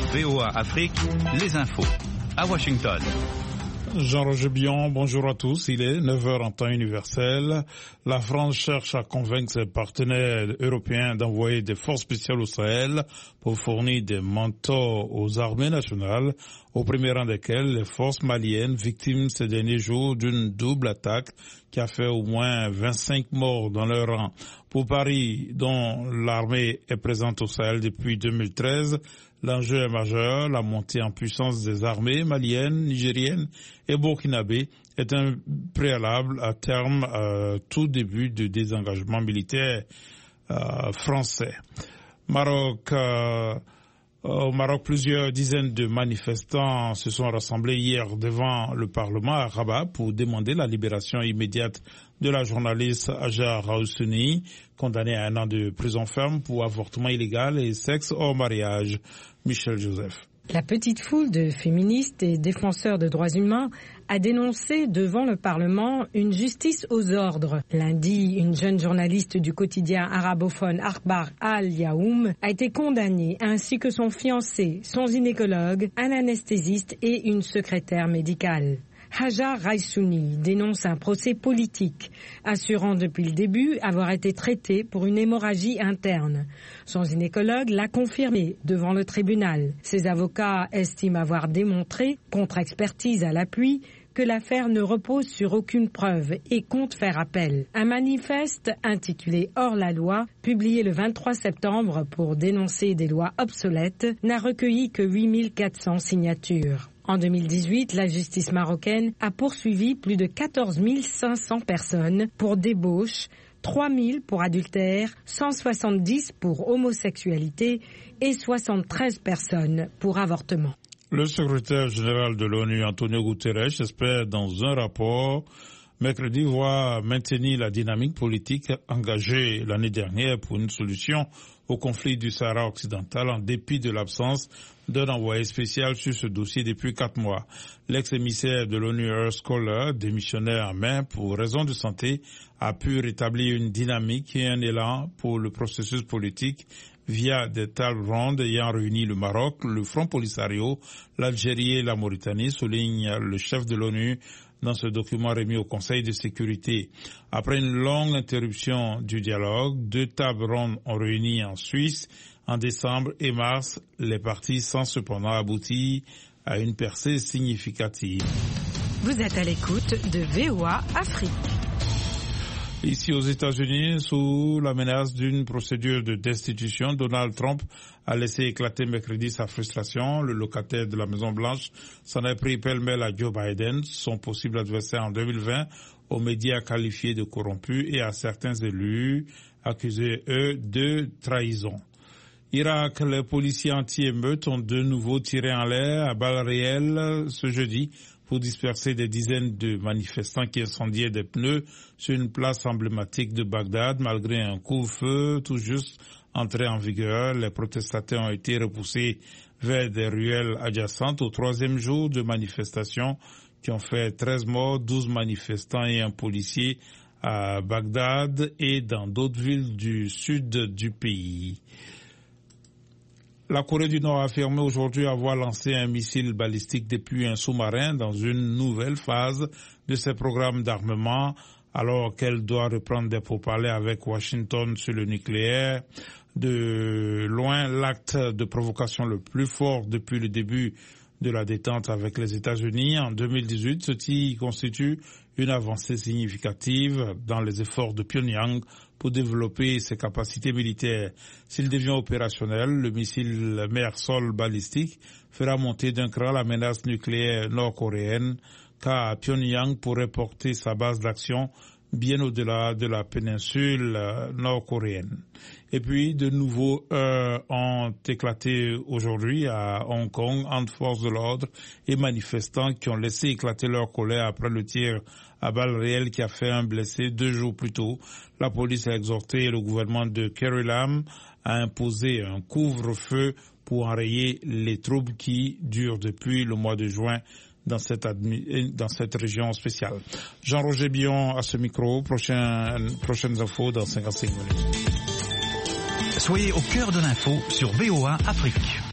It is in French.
VOA Afrique, les infos. À Washington. Jean-Roger Bion, bonjour à tous. Il est 9h en temps universel. La France cherche à convaincre ses partenaires européens d'envoyer des forces spéciales au Sahel pour fournir des mentors aux armées nationales, au premier rang desquelles les forces maliennes, victimes ces derniers jours d'une double attaque qui a fait au moins 25 morts dans leur rang. Pour Paris, dont l'armée est présente au Sahel depuis 2013, l'enjeu est majeur. La montée en puissance des armées maliennes, nigériennes et burkinabées est un préalable à terme tout début de désengagement militaire français. Au Maroc, plusieurs dizaines de manifestants se sont rassemblés hier devant le Parlement à Rabat pour demander la libération immédiate de la journaliste Hajar Raoussouni, condamnée à 1 an de prison ferme pour avortement illégal et sexe hors mariage. Michel Joseph. La petite foule de féministes et défenseurs de droits humains a dénoncé devant le Parlement une justice aux ordres. Lundi, une jeune journaliste du quotidien arabophone Akhbar al-Yaoum a été condamnée, ainsi que son fiancé, son gynécologue, un anesthésiste et une secrétaire médicale. Hajar Raissouni dénonce un procès politique, assurant depuis le début avoir été traité pour une hémorragie interne. Son gynécologue l'a confirmé devant le tribunal. Ses avocats estiment avoir démontré, contre-expertise à l'appui, que l'affaire ne repose sur aucune preuve et compte faire appel. Un manifeste intitulé « Hors la loi », publié le 23 septembre pour dénoncer des lois obsolètes, n'a recueilli que 8400 signatures. En 2018, la justice marocaine a poursuivi plus de 14 500 personnes pour débauche, 3 000 pour adultère, 170 pour homosexualité et 73 personnes pour avortement. Le secrétaire général de l'ONU, Antonio Guterres, espère dans un rapport mercredi voir maintenir la dynamique politique engagée l'année dernière pour une solution au conflit du Sahara occidental en dépit de l'absence d'un envoyé spécial sur ce dossier depuis 4 mois. L'ex-émissaire de l'ONU, Urs Kohler, démissionnaire en mai pour raison de santé, a pu rétablir une dynamique et un élan pour le processus politique via des tables rondes ayant réuni le Maroc, le Front Polisario, l'Algérie et la Mauritanie, souligne le chef de l'ONU dans ce document remis au Conseil de sécurité. Après une longue interruption du dialogue, 2 tables rondes ont réuni en Suisse en décembre et mars, les parties sans cependant aboutir à une percée significative. Vous êtes à l'écoute de VOA Afrique. Ici aux États-Unis, sous la menace d'une procédure de destitution, Donald Trump a laissé éclater mercredi sa frustration. Le locataire de la Maison-Blanche s'en est pris pêle-mêle à Joe Biden, son possible adversaire en 2020, aux médias qualifiés de corrompus et à certains élus accusés, eux, de trahison. Irak, les policiers anti-émeutes ont de nouveau tiré en l'air à balles réelles ce jeudi pour disperser des dizaines de manifestants qui incendiaient des pneus sur une place emblématique de Bagdad. Malgré un couvre-feu tout juste entré en vigueur, les protestataires ont été repoussés vers des ruelles adjacentes au 3e jour de manifestation qui ont fait 13 morts, 12 manifestants et un policier à Bagdad et dans d'autres villes du sud du pays. La Corée du Nord a affirmé aujourd'hui avoir lancé un missile balistique depuis un sous-marin dans une nouvelle phase de ses programmes d'armement, alors qu'elle doit reprendre des pourparlers avec Washington sur le nucléaire. De loin, l'acte de provocation le plus fort depuis le début de la détente avec les États-Unis en 2018, ce qui constitue une avancée significative dans les efforts de Pyongyang pour développer ses capacités militaires. S'il devient opérationnel, le missile mer-sol balistique fera monter d'un cran la menace nucléaire nord-coréenne, car Pyongyang pourrait porter sa base d'action bien au-delà de la péninsule nord-coréenne. Et puis, de nouveaux heurts ont éclaté aujourd'hui à Hong Kong entre forces de l'ordre et manifestants qui ont laissé éclater leur colère après le tir à balles réelles qui a fait un blessé 2 jours plus tôt. La police a exhorté le gouvernement de Carrie Lam à imposer un couvre-feu pour enrayer les troubles qui durent depuis le mois de juin dans cette région spéciale. Jean-Roger Bion à ce micro. Prochaines infos dans 55 minutes. Soyez au cœur de l'info sur VOA Afrique.